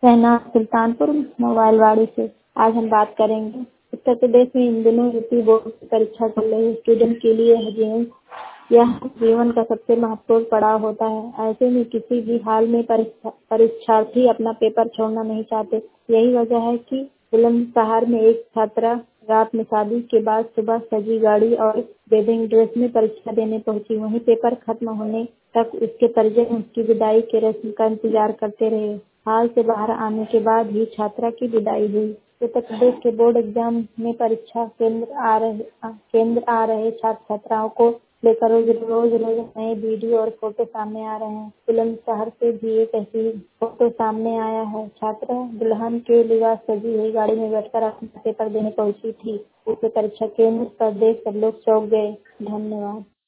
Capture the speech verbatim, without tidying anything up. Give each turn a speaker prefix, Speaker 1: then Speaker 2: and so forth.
Speaker 1: शहनाज सुल्तानपुर मोबाइलवाड़ी से। आज हम बात करेंगे उत्तर प्रदेश में इन दिनों यूपी बोर्ड की परीक्षा चल रही है। स्टूडेंट के लिए जीवन यह जीवन का सबसे महत्वपूर्ण पड़ाव होता है। ऐसे में किसी भी हाल में परीक्षा परीक्षार्थी अपना पेपर छोड़ना नहीं चाहते। यही वजह है कि बुलंदशहर में एक छात्रा रात में शादी के बाद सुबह सजी गाड़ी और वेडिंग ड्रेस में परीक्षा देने पहुंची। वहीं पेपर खत्म होने तक उसके परिजन उसकी विदाई के रस्म का इंतजार करते रहे। हाल से बाहर आने के बाद ही छात्रा की विदाई हुई। उत्तर प्रदेश के बोर्ड एग्जाम में परीक्षा केंद्र आ रहे केंद्र आ रहे छात्र छात्राओं को लेकर रोज रोज रोज नए वीडियो और फोटो सामने आ रहे हैं। बुलंदशहर से भी एक ऐसी फोटो सामने आया है। छात्रा दुल्हन के लिबास सजी हुई गाड़ी में बैठकर अपना पेपर देने पहुंची थी। उसे परीक्षा केंद्र पर देख सब लोग चौंक गए। धन्यवाद।